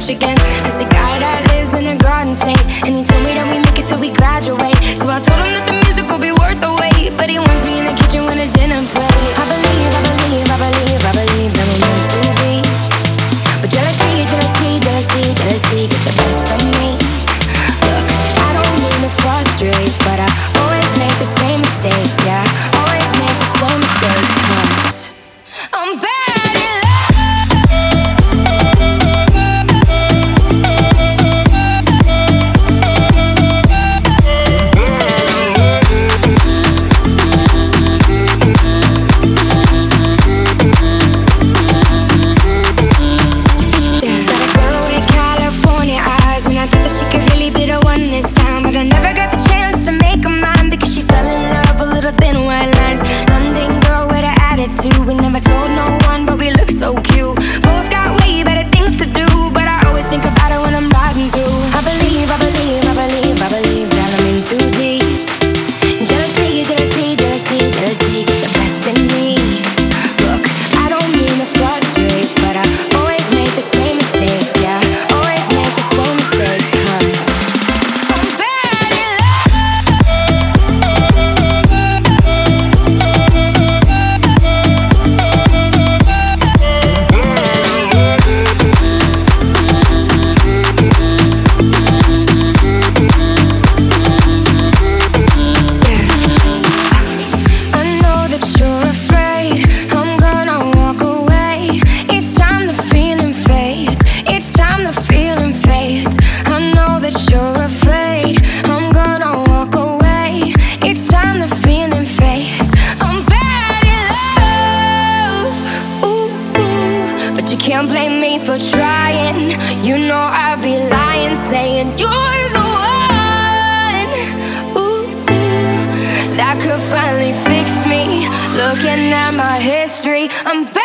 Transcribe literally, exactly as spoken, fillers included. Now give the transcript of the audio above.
rich again. There's a guy that lives in a garden state, and he told me that we make it till we graduate. So I told him that the music will be worth the wait, but he wants me in the kitchen when the dinner play. I believe, I believe, I believe, I believe that we're meant to be. But jealousy, jealousy, jealousy, jealousy get the best of me. Look, I don't mean to frustrate, but I always make the same mistakes. Yeah, always make the same mistakes. 'Cause I'm bad at love. We never told no one, but we look so cute. Both got way better things to do, but I always think about it when I'm riding through. I believe, I believe, I believe, I believe that I'm in too deep. Jealousy, jealousy, jealousy, jealousy get the best in me. Look, I don't mean to frustrate, but I always make the same mistakes. Yeah, always make the same mistakes. 'Cause I'm bad at can't blame me for trying. You know I'd be lying, saying you're the one. Ooh, that could finally fix me. Looking at my history, I'm back.